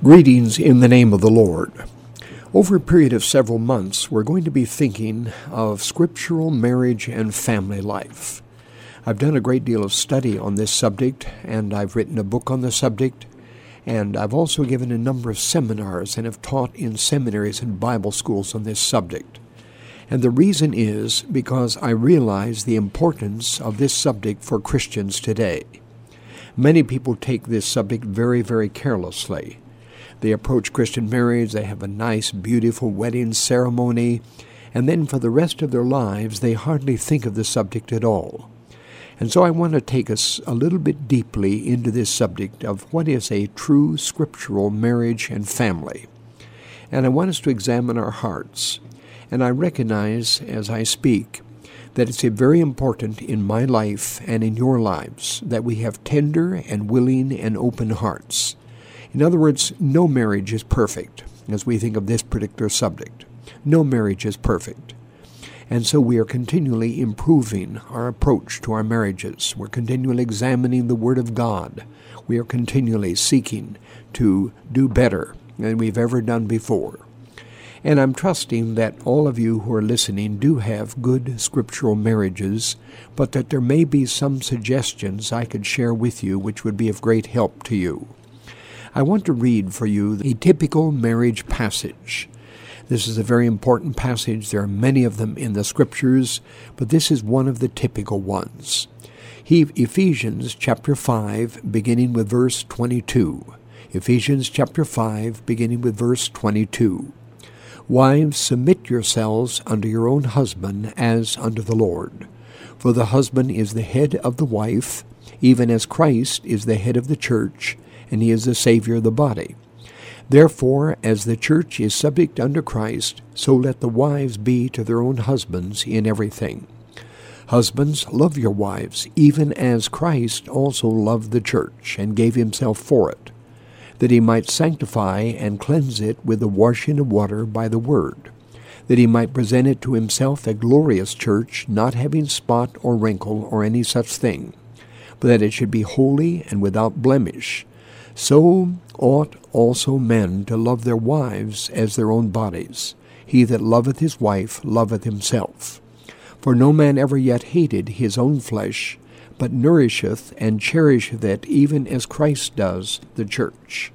Greetings in the name of the Lord. Over a period of several months, we're going to be thinking of scriptural marriage and family life. I've done a great deal of study on this subject, and I've written a book on the subject, and I've also given a number of seminars and have taught in seminaries and Bible schools on this subject. And the reason is because I realize the importance of this subject for Christians today. Many people take this subject very, very carelessly. They approach Christian marriage, they have a nice, beautiful wedding ceremony, and then for the rest of their lives, they hardly think of the subject at all. And so I want to take us a little bit deeply into this subject of what is a true scriptural marriage and family. And I want us to examine our hearts. And I recognize as I speak that it's very important in my life and in your lives that we have tender and willing and open hearts. In other words, no marriage is perfect as we think of this particular subject. No marriage is perfect. And so we are continually improving our approach to our marriages. We're continually examining the Word of God. We are continually seeking to do better than we've ever done before. And I'm trusting that all of you who are listening do have good scriptural marriages, but that there may be some suggestions I could share with you which would be of great help to you. I want to read for you a typical marriage passage. This is a very important passage. There are many of them in the Scriptures, but this is one of the typical ones. Ephesians chapter 5, beginning with verse 22. Ephesians chapter 5, beginning with verse 22. Wives, submit yourselves unto your own husband as unto the Lord. For the husband is the head of the wife, even as Christ is the head of the church, and he is the Savior of the body. Therefore, as the church is subject unto Christ, so let the wives be to their own husbands in everything. Husbands, love your wives, even as Christ also loved the church, and gave himself for it, that he might sanctify and cleanse it with the washing of water by the word, that he might present it to himself a glorious church, not having spot or wrinkle or any such thing, but that it should be holy and without blemish. So ought also men to love their wives as their own bodies. He that loveth his wife loveth himself. For no man ever yet hated his own flesh, but nourisheth and cherisheth it, even as Christ does the church.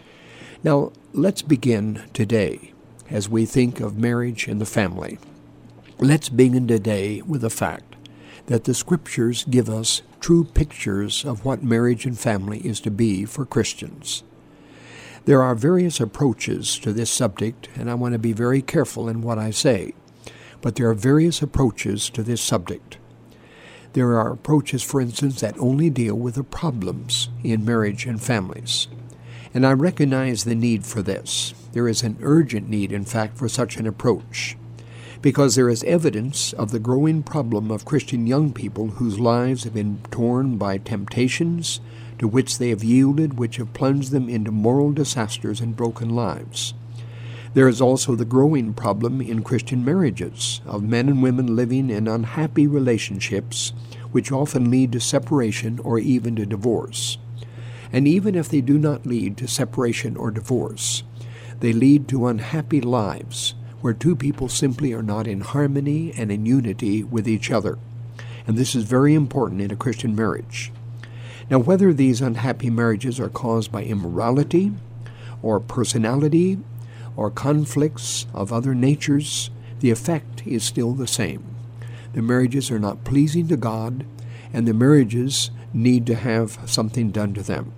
Now, let's begin today as we think of marriage and the family. Let's begin today with the fact that the Scriptures give us true pictures of what marriage and family is to be for Christians. There are various approaches to this subject, and I want to be very careful in what I say, but there are various approaches to this subject. There are approaches, for instance, that only deal with the problems in marriage and families. And I recognize the need for this. There is an urgent need, in fact, for such an approach, because there is evidence of the growing problem of Christian young people whose lives have been torn by temptations to which they have yielded, which have plunged them into moral disasters and broken lives. There is also the growing problem in Christian marriages of men and women living in unhappy relationships, which often lead to separation or even to divorce. And even if they do not lead to separation or divorce, they lead to unhappy lives, where two people simply are not in harmony and in unity with each other. And this is very important in a Christian marriage. Now, whether these unhappy marriages are caused by immorality or personality or conflicts of other natures, the effect is still the same. The marriages are not pleasing to God, and the marriages need to have something done to them.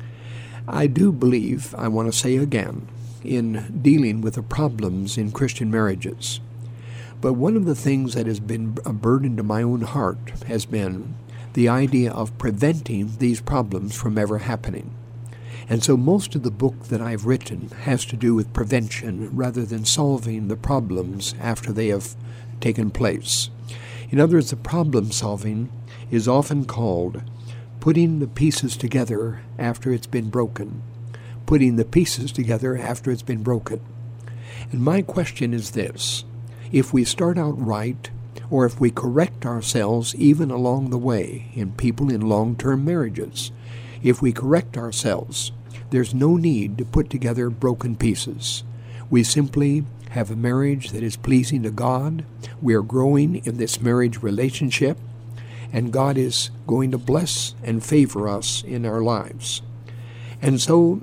I do believe, I want to say again, in dealing with the problems in Christian marriages. But one of the things that has been a burden to my own heart has been the idea of preventing these problems from ever happening. And so most of the book that I've written has to do with prevention rather than solving the problems after they have taken place. In other words, the problem solving is often called putting the pieces together after it's been broken. Putting the pieces together after it's been broken. And my question is this: if we start out right, or if we correct ourselves even along the way in people in long-term marriages, if we correct ourselves, There's no need to put together broken pieces. We simply have a marriage that is pleasing to God. We are growing in this marriage relationship, and God is going to bless and favor us in our lives. And so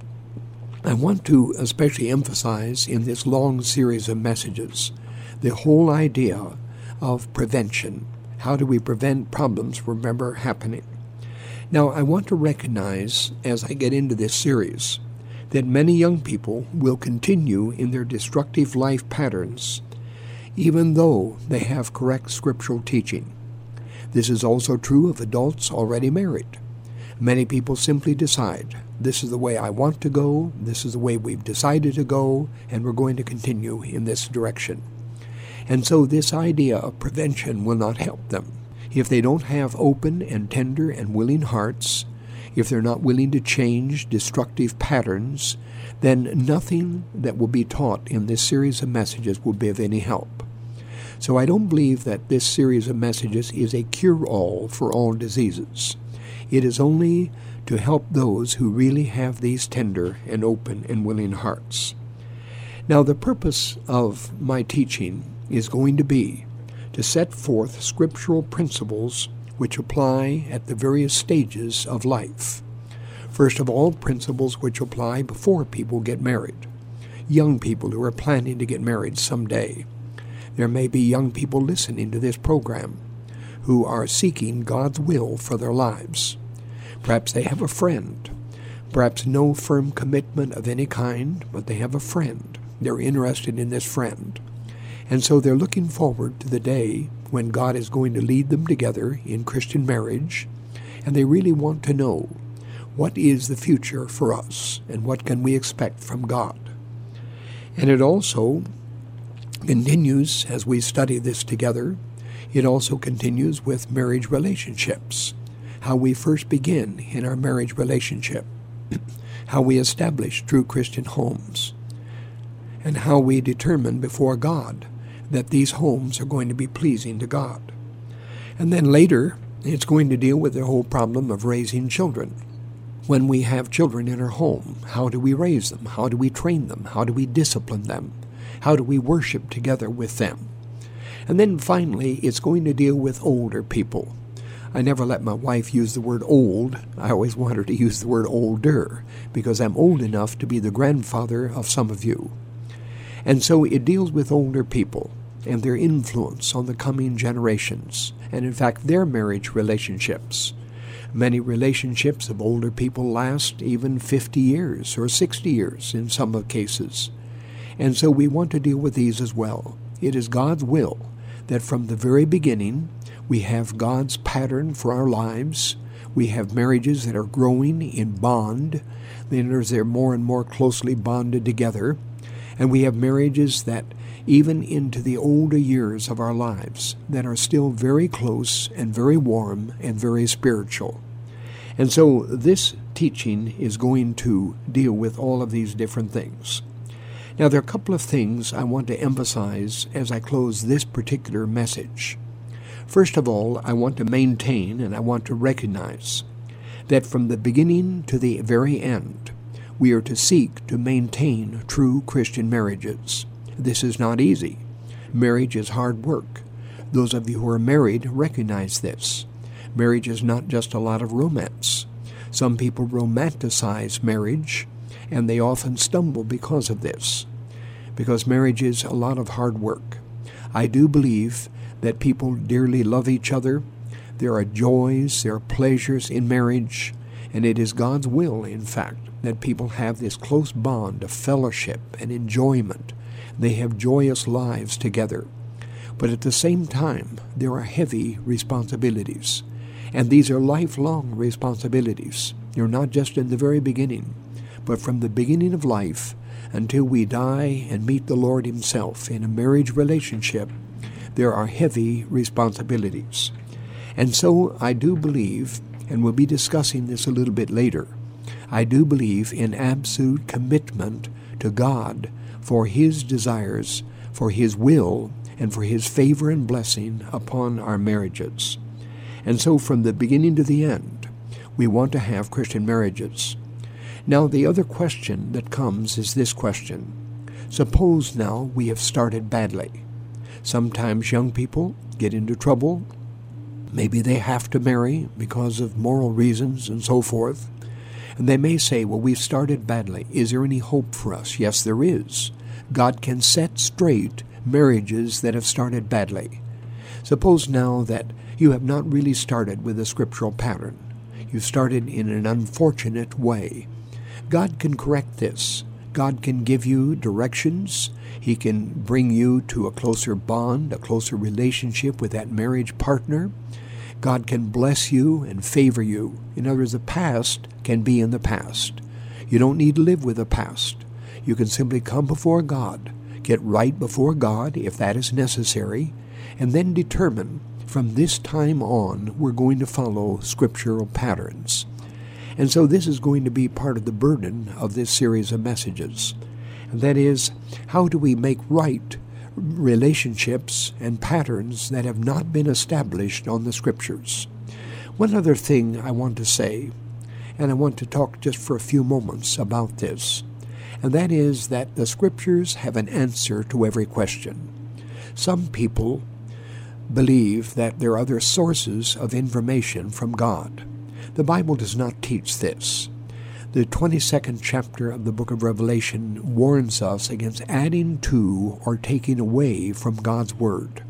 I want to especially emphasize in this long series of messages the whole idea of prevention. How do we prevent problems from ever happening? Now, I want to recognize, as I get into this series, that many young people will continue in their destructive life patterns, even though they have correct scriptural teaching. This is also true of adults already married. Many people simply decide, this is the way I want to go, this is the way we've decided to go, and we're going to continue in this direction. And so this idea of prevention will not help them. If they don't have open and tender and willing hearts, if they're not willing to change destructive patterns, then nothing that will be taught in this series of messages will be of any help. So I don't believe that this series of messages is a cure-all for all diseases. It is only to help those who really have these tender and open and willing hearts. Now, the purpose of my teaching is going to be to set forth scriptural principles which apply at the various stages of life. First of all, principles which apply before people get married. Young people who are planning to get married someday. There may be young people listening to this program who are seeking God's will for their lives. Perhaps they have a friend. Perhaps no firm commitment of any kind, but they have a friend. They're interested in this friend. And so they're looking forward to the day when God is going to lead them together in Christian marriage, and they really want to know what is the future for us and what can we expect from God. And it also continues as we study this together. It also continues with marriage relationships, how we first begin in our marriage relationship, how we establish true Christian homes, and how we determine before God that these homes are going to be pleasing to God. And then later, it's going to deal with the whole problem of raising children. When we have children in our home, how do we raise them? How do we train them? How do we discipline them? How do we worship together with them? And then finally, it's going to deal with older people. I never let my wife use the word old. I always want her to use the word older, because I'm old enough to be the grandfather of some of you. And so it deals with older people and their influence on the coming generations, and in fact their marriage relationships. Many relationships of older people last even 50 years or 60 years in some of cases. And so we want to deal with these as well. It is God's will that from the very beginning we have God's pattern for our lives. We have marriages that are growing in bond, then as they're more and more closely bonded together. And we have marriages that even into the older years of our lives that are still very close and very warm and very spiritual. And so this teaching is going to deal with all of these different things. Now, there are a couple of things I want to emphasize as I close this particular message. First of all, I want to maintain and I want to recognize that from the beginning to the very end, we are to seek to maintain true Christian marriages. This is not easy. Marriage is hard work. Those of you who are married recognize this. Marriage is not just a lot of romance. Some people romanticize marriage, and they often stumble because of this, because marriage is a lot of hard work. I do believe that people dearly love each other. There are joys, there are pleasures in marriage, and it is God's will, in fact, that people have this close bond of fellowship and enjoyment. They have joyous lives together. But at the same time, there are heavy responsibilities. And these are lifelong responsibilities. They're not just in the very beginning, but from the beginning of life until we die and meet the Lord Himself in a marriage relationship, there are heavy responsibilities. And so I do believe, and we'll be discussing this a little bit later, I do believe in absolute commitment to God for His desires, for His will, and for His favor and blessing upon our marriages. And so from the beginning to the end, we want to have Christian marriages. Now, the other question that comes is this question. Suppose now we have started badly. Sometimes young people get into trouble. Maybe they have to marry because of moral reasons and so forth. And they may say, well, we've started badly. Is there any hope for us? Yes, there is. God can set straight marriages that have started badly. Suppose now that you have not really started with a scriptural pattern. You've started in an unfortunate way. God can correct this. God can give you directions. He can bring you to a closer bond, a closer relationship with that marriage partner. God can bless you and favor you. In other words, the past can be in the past. You don't need to live with the past. You can simply come before God, get right before God if that is necessary, and then determine from this time on we're going to follow scriptural patterns. And so this is going to be part of the burden of this series of messages. And that is, how do we make right relationships and patterns that have not been established on the Scriptures? One other thing I want to say, and I want to talk just for a few moments about this, and that is that the Scriptures have an answer to every question. Some people believe that there are other sources of information from God. The Bible does not teach this. The 22nd chapter of the book of Revelation warns us against adding to or taking away from God's Word.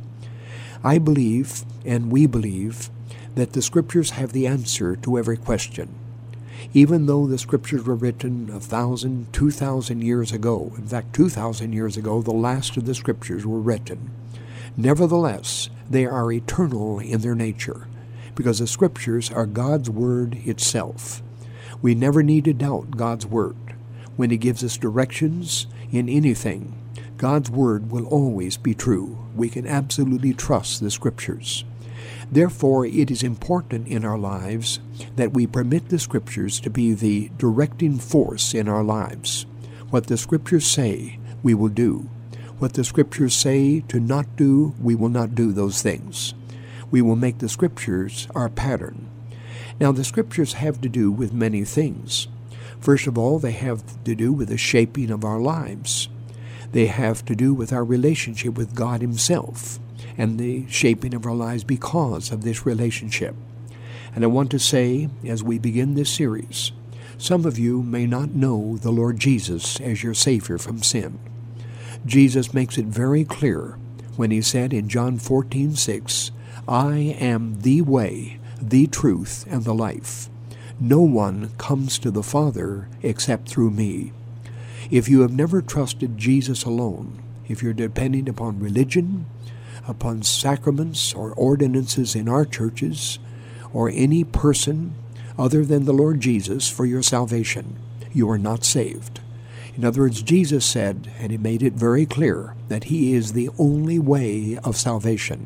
I believe, and we believe, that the Scriptures have the answer to every question. Even though the Scriptures were written 1,000, 2,000 years ago, in fact 2,000 years ago, the last of the Scriptures were written. Nevertheless, they are eternal in their nature, because the Scriptures are God's Word itself. We never need to doubt God's Word. When He gives us directions in anything, God's Word will always be true. We can absolutely trust the Scriptures. Therefore, it is important in our lives that we permit the Scriptures to be the directing force in our lives. What the Scriptures say, we will do. What the Scriptures say to not do, we will not do those things. We will make the Scriptures our pattern. Now, the Scriptures have to do with many things. First of all, they have to do with the shaping of our lives. They have to do with our relationship with God Himself and the shaping of our lives because of this relationship. And I want to say, as we begin this series, some of you may not know the Lord Jesus as your Savior from sin. Jesus makes it very clear when He said in John 14:6, I am the way, the truth, and the life. No one comes to the Father except through me. If you have never trusted Jesus alone, if you're depending upon religion, upon sacraments or ordinances in our churches, or any person other than the Lord Jesus for your salvation, you are not saved. In other words, Jesus said, and He made it very clear, that He is the only way of salvation.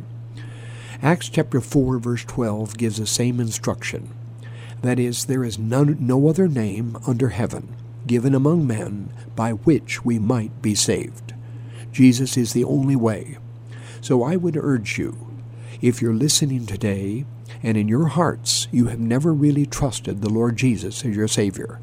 Acts chapter 4, verse 12 gives the same instruction. That is, there is no other name under heaven given among men by which we might be saved. Jesus is the only way. So I would urge you, if you're listening today, and in your hearts you have never really trusted the Lord Jesus as your Savior,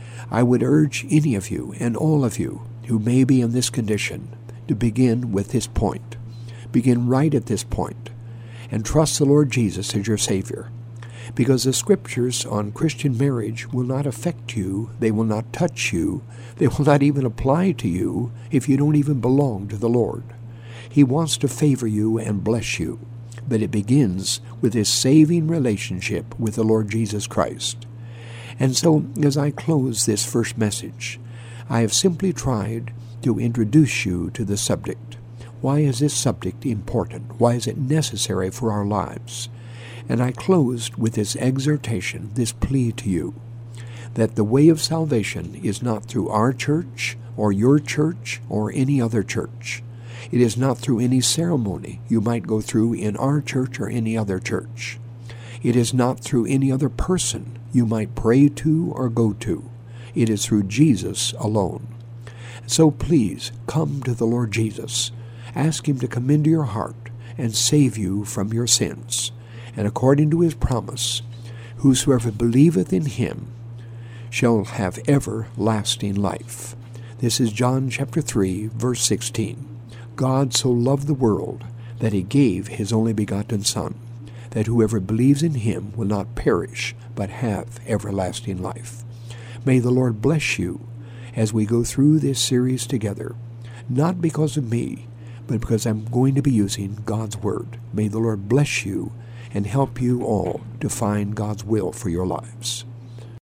I would urge any of you and all of you who may be in this condition to begin with this point. Begin right at this point and trust the Lord Jesus as your Savior. Because the Scriptures on Christian marriage will not affect you, they will not touch you, they will not even apply to you if you don't even belong to the Lord. He wants to favor you and bless you, but it begins with His saving relationship with the Lord Jesus Christ. And so, as I close this first message, I have simply tried to introduce you to the subject. Why is this subject important? Why is it necessary for our lives? And I closed with this exhortation, this plea to you, that the way of salvation is not through our church or your church or any other church. It is not through any ceremony you might go through in our church or any other church. It is not through any other person you might pray to or go to. It is through Jesus alone. So please come to the Lord Jesus. Ask Him to come into your heart and save you from your sins. And according to His promise, whosoever believeth in Him shall have everlasting life. This is John chapter 3, verse 16. God so loved the world that he gave his only begotten Son, that whoever believes in him will not perish, but have everlasting life. May the Lord bless you as we go through this series together, not because of me, but because I'm going to be using God's Word. May the Lord bless you and help you all to find God's will for your lives.